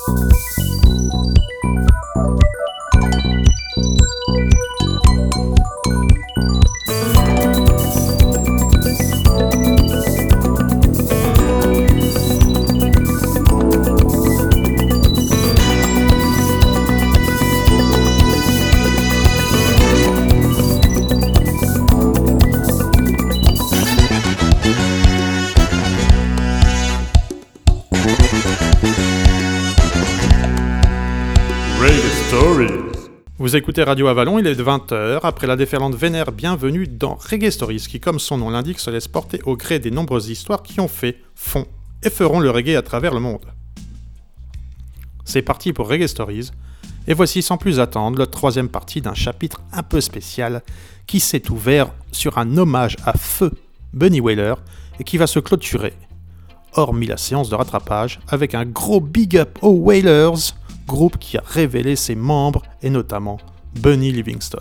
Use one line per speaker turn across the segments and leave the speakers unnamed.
Vous écoutez Radio Avalon, il est 20h, après la déferlante vénère, bienvenue dans Reggae Stories, qui comme son nom l'indique se laisse porter au gré des nombreuses histoires qui ont fait, font et feront le reggae à travers le monde. C'est parti pour Reggae Stories, et voici sans plus attendre la troisième partie d'un chapitre un peu spécial qui s'est ouvert sur un hommage à feu Bunny Wailer et qui va se clôturer, hormis la séance de rattrapage, avec un gros big up aux Wailers, groupe qui a révélé ses membres et notamment Bunny Livingston.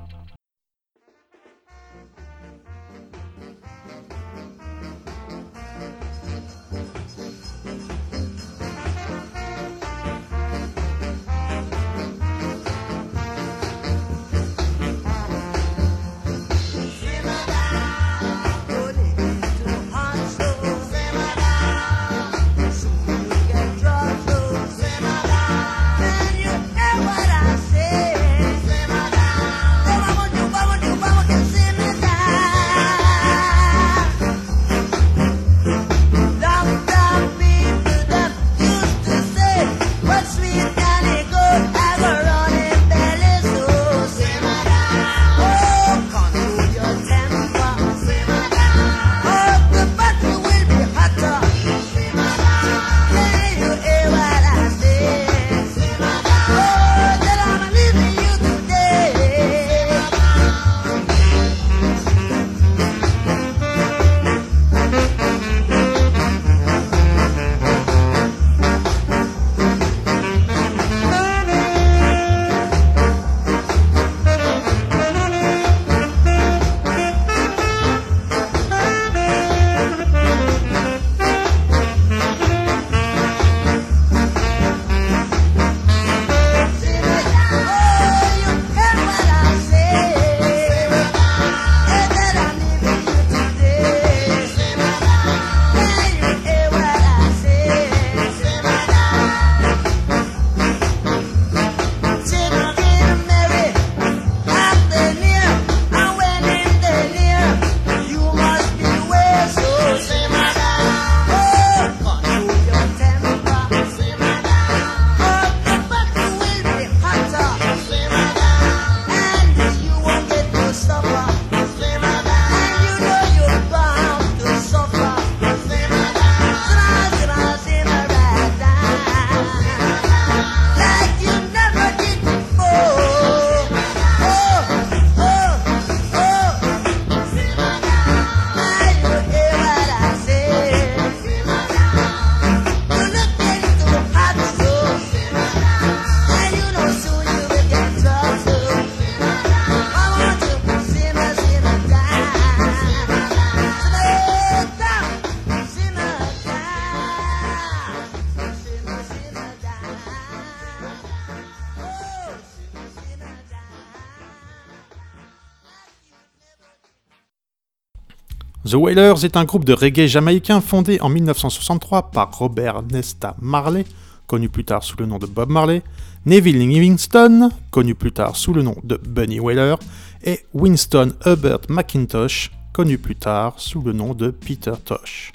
The Wailers est un groupe de reggae jamaïcain fondé en 1963 par Robert Nesta Marley, connu plus tard sous le nom de Bob Marley, Neville Livingston, connu plus tard sous le nom de Bunny Wailer, et Winston Herbert McIntosh, connu plus tard sous le nom de Peter Tosh.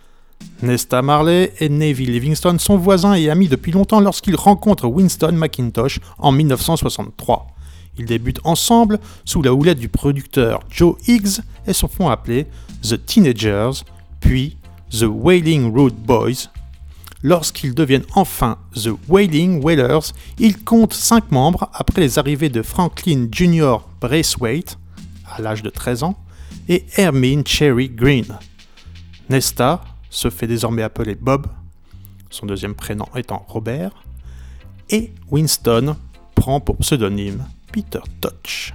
Nesta Marley et Neville Livingston sont voisins et amis depuis longtemps lorsqu'ils rencontrent Winston McIntosh en 1963. Ils débutent ensemble sous la houlette du producteur Joe Higgs et se font appeler The Teenagers, puis The Wailing Road Boys. Lorsqu'ils deviennent enfin The Wailing Wailers, ils comptent 5 membres après les arrivées de Franklin Jr. Braithwaite, à l'âge de 13 ans, et Hermine Cherry Green. Nesta se fait désormais appeler Bob, son deuxième prénom étant Robert, et Winston prend pour pseudonyme Peter Tosh.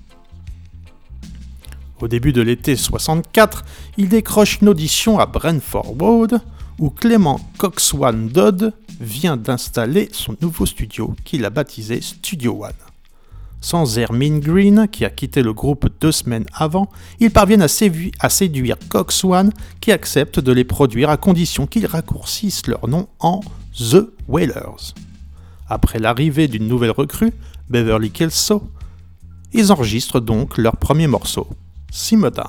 Au début de l'été 64, il décroche une audition à Brentford Road où Clément Coxswain Dodd, vient d'installer son nouveau studio qu'il a baptisé Studio One. Sans Hermine Green, qui a quitté le groupe 2 semaines avant, ils parviennent à séduire Cox One, qui accepte de les produire à condition qu'ils raccourcissent leur nom en The Wailers. Après l'arrivée d'une nouvelle recrue, Beverly Kelso, ils enregistrent donc leur premier morceau, Simmer Down.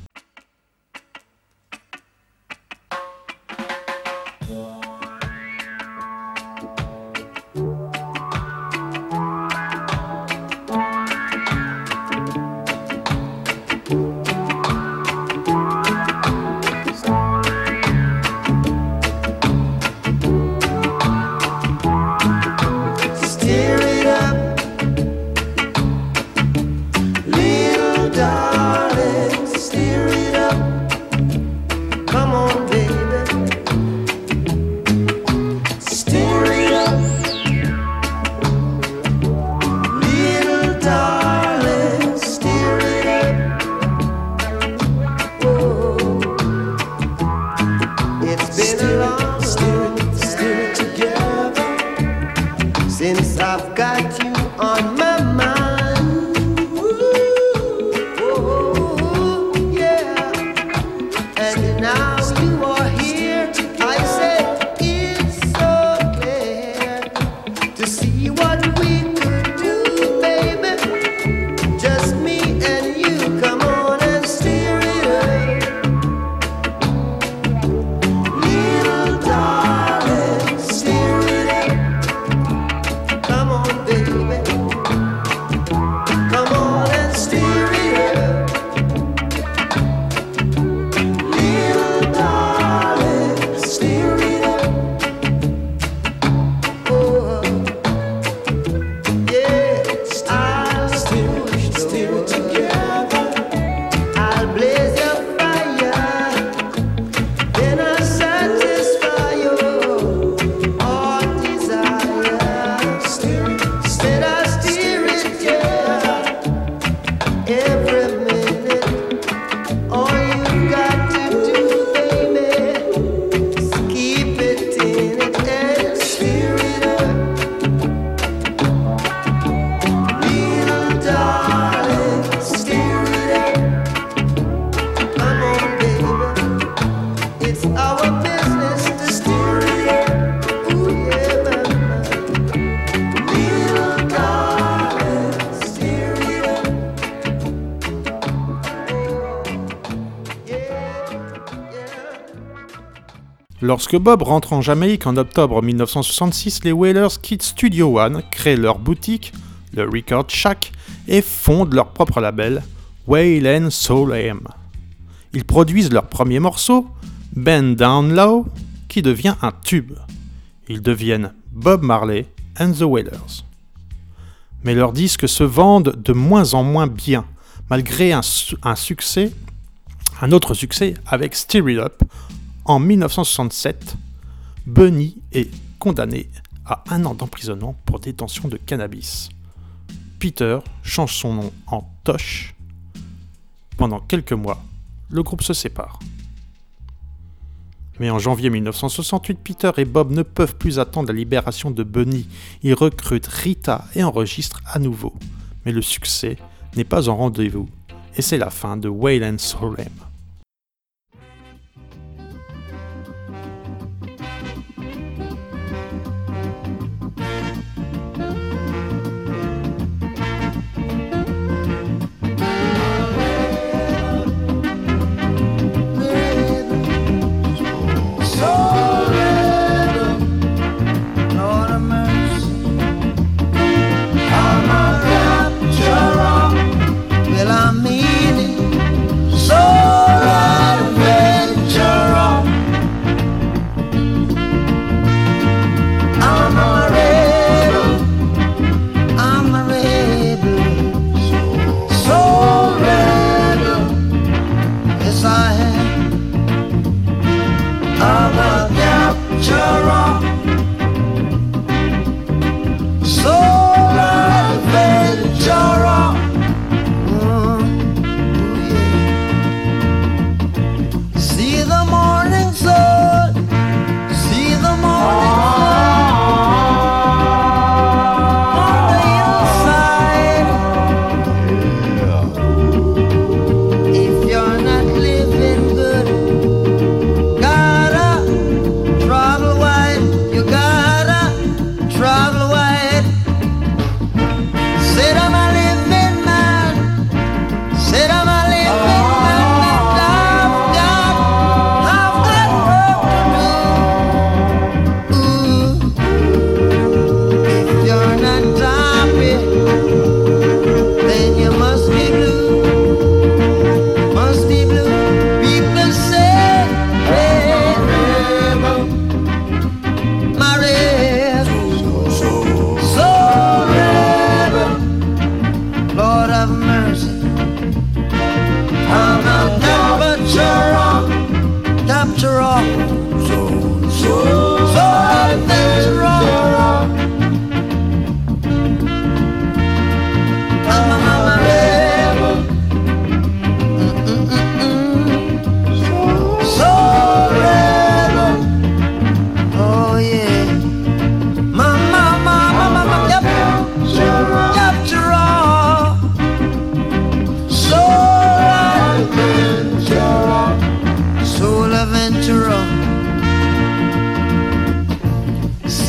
Lorsque Bob rentre en Jamaïque en octobre 1966, les Wailers quittent Studio One, créent leur boutique, le Record Shack, et fondent leur propre label, Wail & Soul AM. Ils produisent leur premier morceau, Bend Down Low, qui devient un tube. Ils deviennent Bob Marley and the Wailers. Mais leurs disques se vendent de moins en moins bien, malgré un autre succès avec Stir It Up. En 1967, Bunny est condamné à 1 an d'emprisonnement pour détention de cannabis. Peter change son nom en Tosh. Pendant quelques mois, le groupe se sépare. Mais en janvier 1968, Peter et Bob ne peuvent plus attendre la libération de Bunny. Ils recrutent Rita et enregistrent à nouveau. Mais le succès n'est pas en rendez-vous. Et c'est la fin de Wail & Soul AM.
Well, I mean it so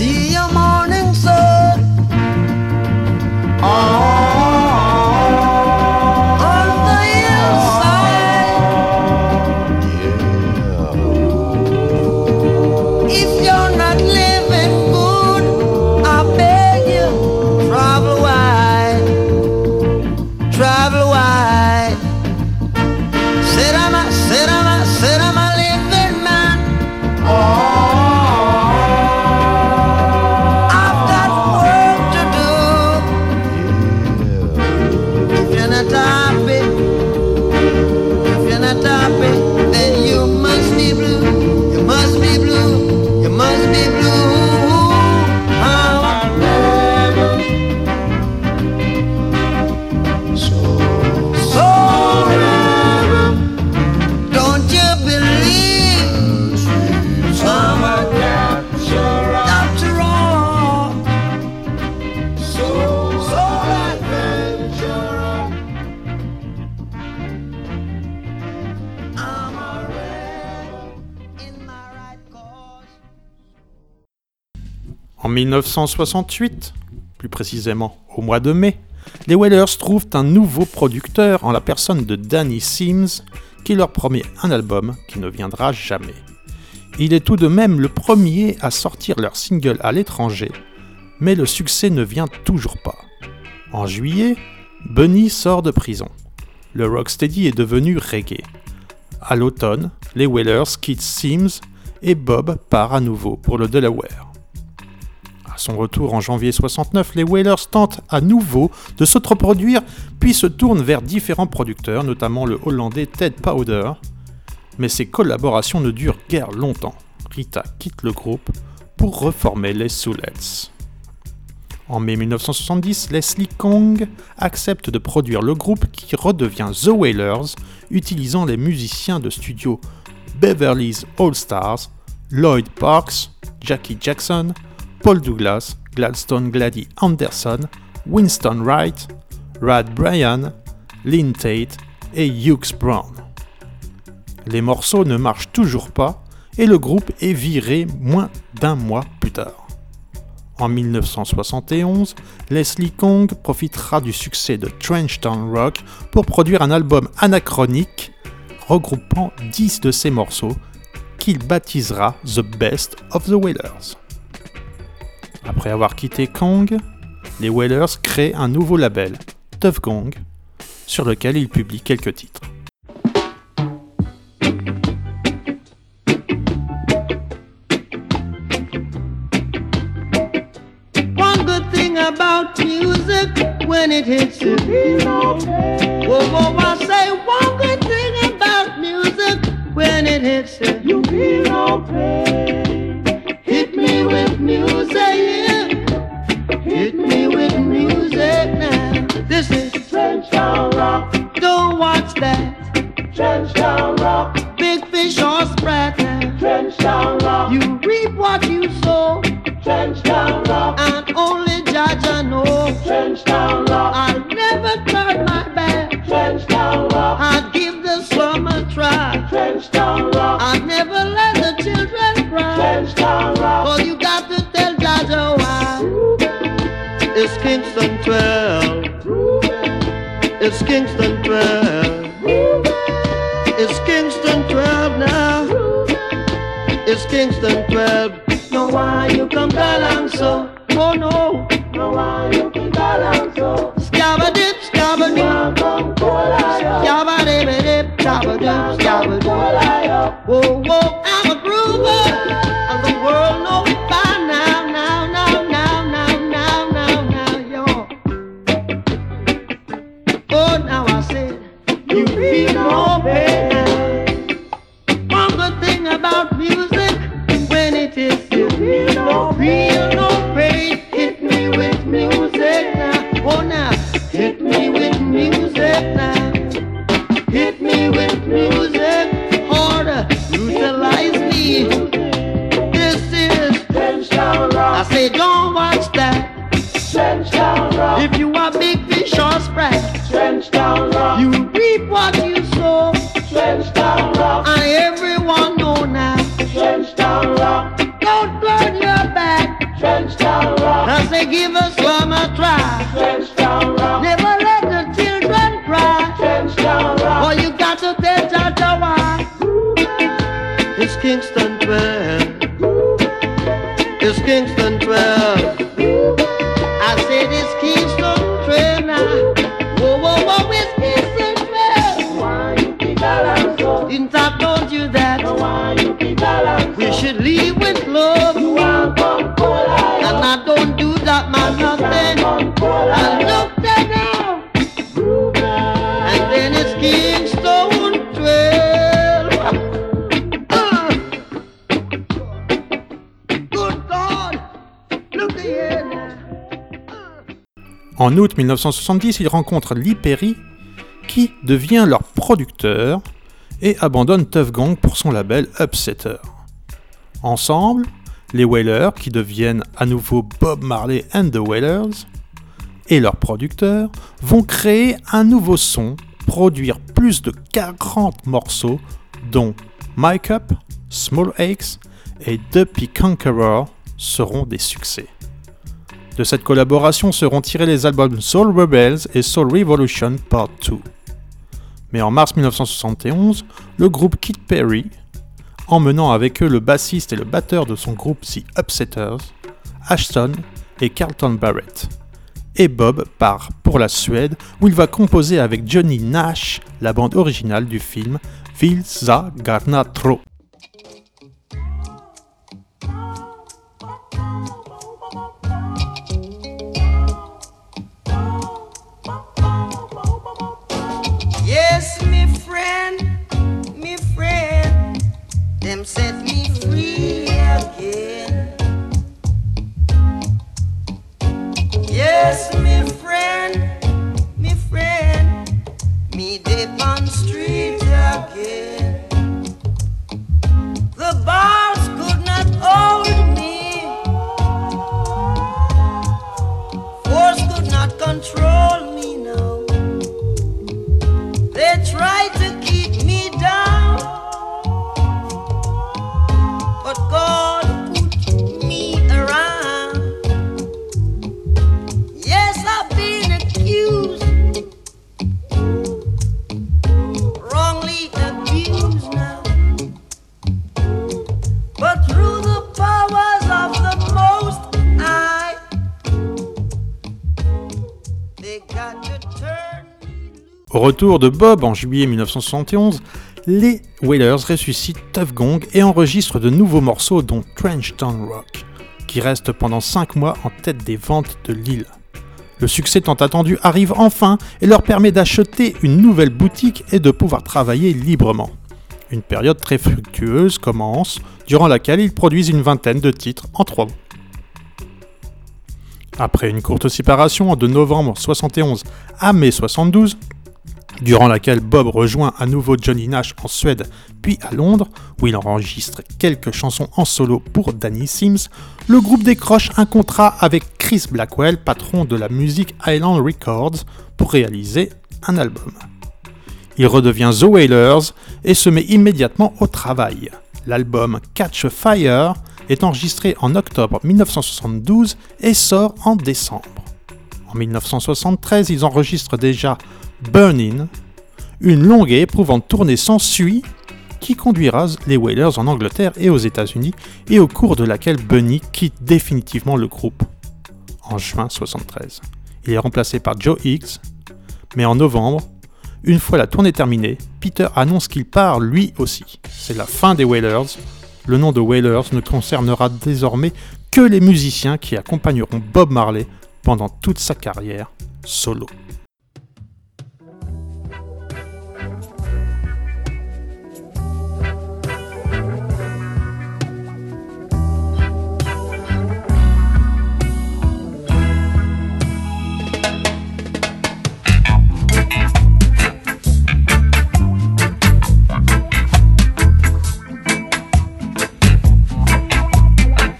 see your morning sun. On the hillside. If you're not living good, I beg you, travel wide. Travel wide. Said I'm a living man. I've got work to do. If you're not happy, then you must be blue. You must be blue. You must be blue. Don't you believe I'm a after all? So adventurer. I'm a rebel in my right cause.
En 1968, plus précisément au mois de mai, les Wailers trouvent un nouveau producteur en la personne de Danny Sims qui leur promet un album qui ne viendra jamais. Il est tout de même le premier à sortir leur single à l'étranger, mais le succès ne vient toujours pas. En juillet, Bunny sort de prison. Le rocksteady est devenu reggae. À l'automne, les Wailers quittent Sims et Bob part à nouveau pour le Delaware. À son retour en janvier 69, les Wailers tentent à nouveau de s'autoproduire, puis se tournent vers différents producteurs, notamment le Hollandais Ted Powder. Mais ces collaborations ne durent guère longtemps. Rita quitte le groupe pour reformer les Soulets. En mai 1970, Leslie Kong accepte de produire le groupe qui redevient The Wailers, utilisant les musiciens de studio Beverly's All Stars, Lloyd Parks, Jackie Jackson, Paul Douglas, Gladstone Glady Anderson, Winston Wright, Rad Bryan, Lynn Tate et Hughes Brown. Les morceaux ne marchent toujours pas et le groupe est viré moins d'un mois plus tard. En 1971, Leslie Kong profitera du succès de Trenchtown Rock pour produire un album anachronique regroupant 10 de ses morceaux qu'il baptisera The Best of the Wailers. Après avoir quitté Kong, les Wailers créent un nouveau label, Tuff Gong, sur lequel ils publient quelques titres.
One good thing about music when it hits you. Whoa, whoa, I say one good thing about music when it hits you. You feel no pain. Hit me with music, yeah. Hit me with music now. This is Trenchtown Rock. Don't watch that. Trenchtown Rock. Big fish or sprat now. Trenchtown Rock. You reap what you sow. Trenchtown Rock. And only Jaja know. Trenchtown Rock. I'll never turn my back. Trenchtown Rock. I'd give the slum a try. Trenchtown Rock. I'd never let the children cry. Trenchtown Rock. Oh, you got to tell Jaja why. It's Kingston 12. It's Kingston 12. It's Kingston 12 now. It's Kingston 12. No, why you come down so? Oh no. No, why you come down so? Scabba-dip, scabba-dip. Scabba-dip, scabba-dip, scabba-dip. Whoa, whoa, I'm a groover. And the world knows it by now, now, now, now, now, now, now, now, yo. Oh, now I said, you feel no pain now. One good thing about music, when it is you feel no pain. Hit me with music now. Oh, now, hit me with music now. Hit me with music harder. Utilize me. This is Trenchtown Rock. I say, don't watch that. Trenchtown Rock. If you are big fish or sprat, Trenchtown Rock. You reap what you sow. Trenchtown Rock. And everyone know now. Trenchtown Rock. Don't burn your back. I say give us one more try. Never let the children cry. Oh, you got to tell Jaja why. It's Kingston 12. It's Kingston 12. I said it's Kingston 12 now. Whoa, whoa, whoa, it's Kingston 12. Didn't I told you that? We should leave with love. And I don't do that, man, nothing. I look there now. And then it's Kingston 12. Good God, look here now.
En août 1970, ils rencontrent Lee Perry, qui devient leur producteur et abandonne Tuff Gong pour son label Upsetter. Ensemble, les Wailers, qui deviennent à nouveau Bob Marley and the Wailers, et leurs producteurs vont créer un nouveau son, produire plus de 40 morceaux, dont My Cup, Small Aches et Duppy Conqueror seront des succès. De cette collaboration seront tirés les albums Soul Rebels et Soul Revolution Part 2. Mais en mars 1971, le groupe quitte Perry, emmenant avec eux le bassiste et le batteur de son groupe The Upsetters, Ashton et Carlton Barrett. Et Bob part pour la Suède où il va composer avec Johnny Nash la bande originale du film Vilsa Garna Tro.
Yes, me friend, them set me free again. Yes, me friend, me dip on street again. The bars could not hold me, force could not control me now. They tried to keep me down, but God put me around. Yes, I've been accused, wrongly abused now, but through the powers of the Most High, they got to turn me loose.
Au retour de Bob en juillet 1971, les Wailers ressuscitent Tuff Gong et enregistrent de nouveaux morceaux dont Trench Town Rock, qui reste pendant 5 mois en tête des ventes de l'île. Le succès tant attendu arrive enfin et leur permet d'acheter une nouvelle boutique et de pouvoir travailler librement. Une période très fructueuse commence, durant laquelle ils produisent une vingtaine de titres en 3 mois. Après une courte séparation de novembre 71 à mai 72, durant laquelle Bob rejoint à nouveau Johnny Nash en Suède puis à Londres, où il enregistre quelques chansons en solo pour Danny Sims, le groupe décroche un contrat avec Chris Blackwell, patron de la musique Island Records, pour réaliser un album. Il redevient The Wailers et se met immédiatement au travail. L'album Catch a Fire est enregistré en octobre 1972 et sort en décembre. En 1973, ils enregistrent déjà Burnin', une longue et éprouvante tournée s'ensuit qui conduira les Wailers en Angleterre et aux États-Unis et au cours de laquelle Bunny quitte définitivement le groupe en juin 1973. Il est remplacé par Joe Higgs, mais en novembre, une fois la tournée terminée, Peter annonce qu'il part lui aussi. C'est la fin des Wailers. Le nom de Wailers ne concernera désormais que les musiciens qui accompagneront Bob Marley pendant toute sa carrière solo.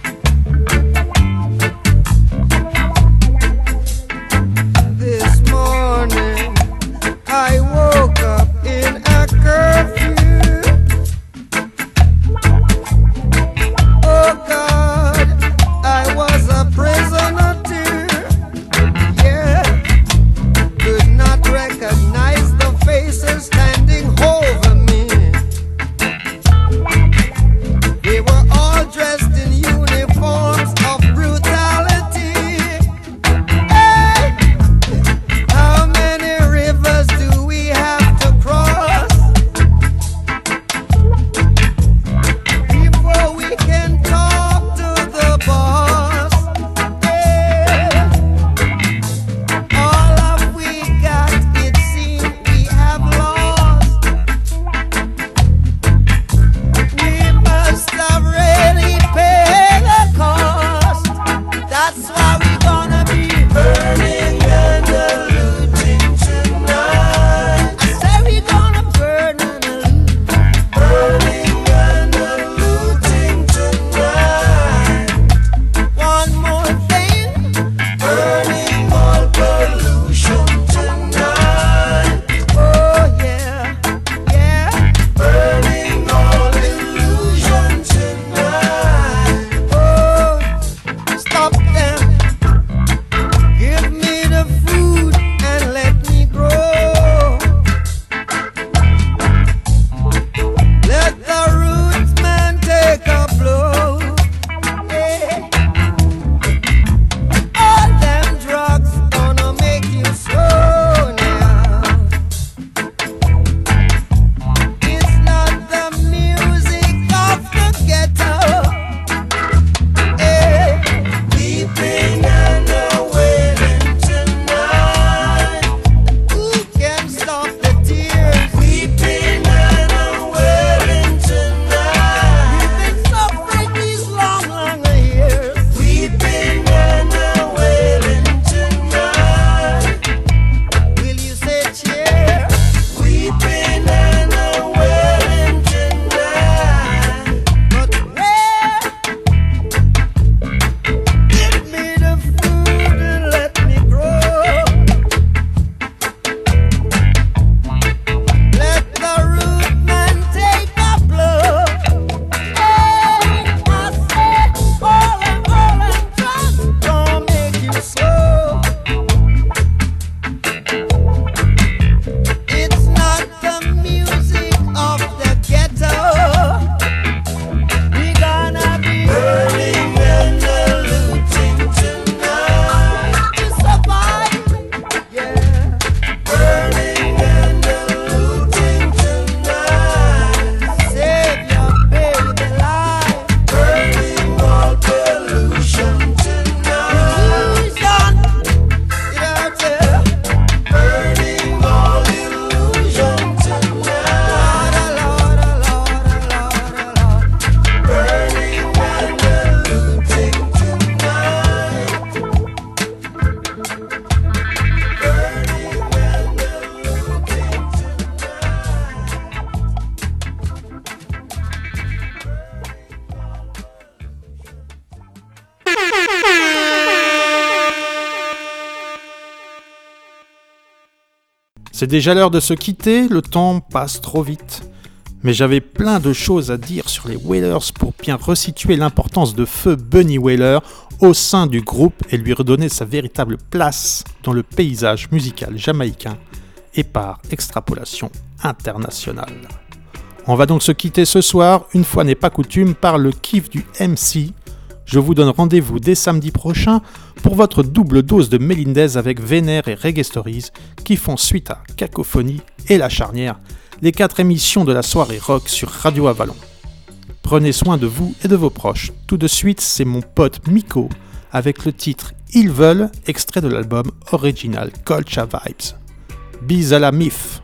This morning That's why we gonna be burning and looting tonight. I say we gonna burn and loot, burning and looting tonight. One more thing, burning all pollution tonight. Oh yeah, yeah, burning all illusion tonight. Oh, stop them. Give me the food and let me grow. Let the roots man take a blow. Yeah. All them drugs gonna make you slow now. It's not the music of the ghetto. Yeah. Weeping and wailing tonight. Who can stop the tears? Weeping and wailing tonight. We've been suffering these long, long years. Weeping and wailing tonight. Will you say cheer? Weeping and wailing tonight. But where? Give me the food and let me grow. Let the root man take a blow. Hey, I said, all and drugs don't make you slow. It's not the music of the ghetto. We gonna be burning and looting tonight to survive. Yeah, burning and looting tonight. Save your baby life. Burning all pollution tonight. Illusion, yeah, burning all illusion tonight. Lord, Lord, Lord, Lord. Burning and looting tonight. Burning and
C'est déjà l'heure de se quitter, le temps passe trop vite. Mais j'avais plein de choses à dire sur les Wailers pour bien resituer l'importance de feu Bunny Wailer au sein du groupe et lui redonner sa véritable place dans le paysage musical jamaïcain et par extrapolation internationale. On va donc se quitter ce soir, une fois n'est pas coutume, par le kiff du MC. Je vous donne rendez-vous dès samedi prochain pour votre double dose de Melindez avec Vénère et Reggae Stories qui font suite à Cacophonie et La Charnière, les 4 émissions de la soirée rock sur Radio Avalon. Prenez soin de vous et de vos proches. Tout de suite, c'est mon pote Miko avec le titre Ils veulent, extrait de l'album original Culture Vibes. Bis à la MIF.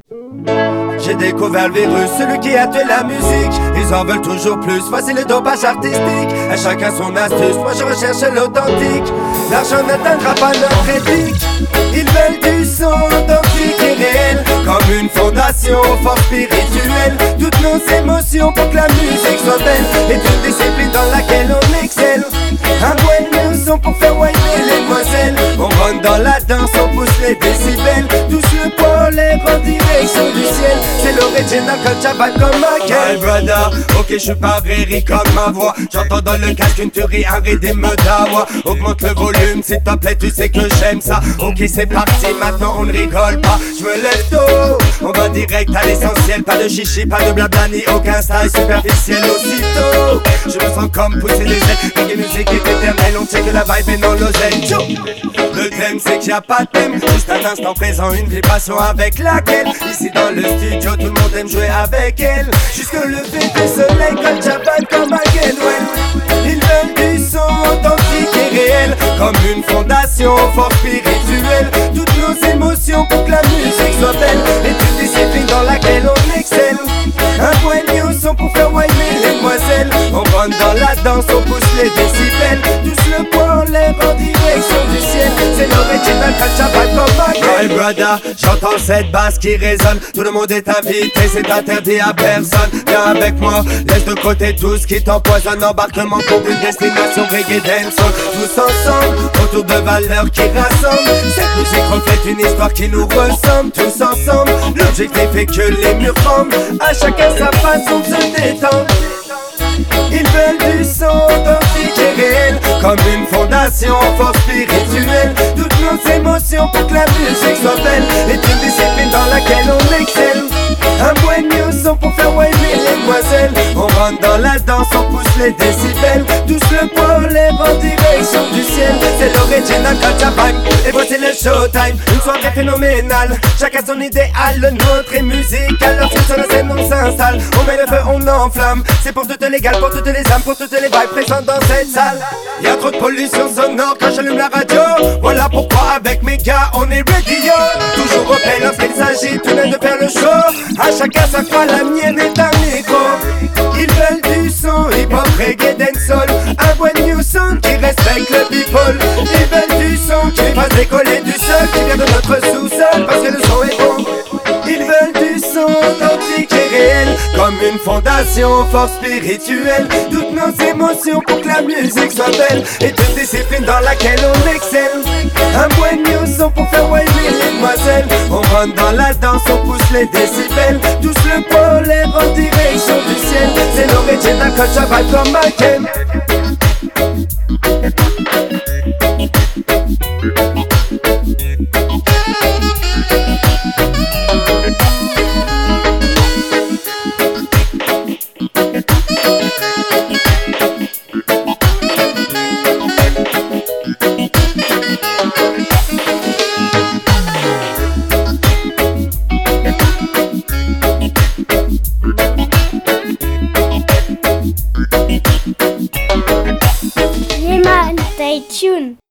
J'ai découvert le virus, celui qui a tué la musique. Ils en veulent toujours plus, voici le dopage artistique. À chacun son astuce, moi je recherche l'authentique. L'argent n'atteindra pas notre éthique. Ils veulent du son authentique et réel, comme une fondation fort spirituelle. Toutes nos émotions pour que la musique soit belle, est une discipline dans laquelle on excelle. Un bon son pour faire whiner les demoiselles. On rentre dans la danse, on pousse les décibels. Touche le polaire en direction du ciel. C'est l'original Culture Vibe comme Michael. My brother, ok je suis pas riri comme ma voix. J'entends dans le casque une tuerie, un rythme d'awa. Augmente le volume s'il te plaît, tu sais que j'aime ça. Ok c'est parti, maintenant on ne rigole pas. Je me lève tôt, on va direct à l'essentiel. Pas de chichi, pas de blabla, ni aucun style superficiel. Aussitôt, je me sens comme pousser des ailes. Reggae musique est éternelle, on sait que la vibe est non l'oseille. Le thème c'est qu'il n'y a pas de thème, juste un instant présent, une vibration avec laquelle ici dans le studio tout le monde aime jouer avec elle. Jusque le lever du soleil, Culture Vibe comme again, well. Ils veulent du son authentique et réel, comme une fondation fort spirituelle. Toutes nos émotions pour que la musique soit belle, est une discipline dans laquelle on excelle. Un point de son pour faire whiner les demoiselles. On rentre dans la danse, on pousse les décibels. Tous le poids en l'air lèvres en direction du ciel. C'est l'original culture vibe comme Michael. My brother, j'entends cette basse qui résonne. Tout le monde est invité, c'est interdit à personne. Viens avec moi, laisse de côté tout ce qui t'empoisonne. Embarquement pour une destination reggae dancehall. Tous ensemble, autour de valeurs qui rassemblent. Cette musique reflète une histoire qui nous ressemble. Tous ensemble, l'objectif est que les murs tremblent. À chacun sa façon de se détendre. Ils veulent du son authentique et réel, comme une fondation, force spirituelle. Toutes nos émotions pour que la musique soit belle est une discipline dans laquelle on excelle. Un bon new son pour faire wavy les demoiselles. On rentre dans la danse, on pousse les décibels. Tous le poids aux lèvres en direction du ciel. C'est l'original culture vibe, et voici le showtime. Une soirée phénoménale, chacun son idéal. Le nôtre est musical, lorsque sur la scène on s'installe. On met le feu, on enflamme. C'est pour toutes les gales, pour toutes les âmes, pour toutes les vibes présentes dans cette salle. Y'a trop de pollution sonore quand j'allume la radio. Voilà pourquoi avec mes gars on est ready yo. Toujours au pain lorsqu'il s'agit tout de même de faire le show. À chacun sa croix, la mienne est un micro. Ils veulent du son, hip-hop, reggae, dancehall. Un bon new son qui respecte le people. Ils veulent du son qui va décoller du sol, qui vient de notre sous-sol parce que le son est bon. Ils veulent du son authentique et réel, comme une fondation, force spirituelle. Toutes nos émotions pour que la musique soit belle est une discipline dans laquelle on excelle. Un bon new son pour faire wavy les demoiselles. On rentre dans la danse, on pousse les décibels. Tous le poids aux lèvres en direction du ciel. C'est l'original culture vibe comme Michael.
Jemand, stay tuned.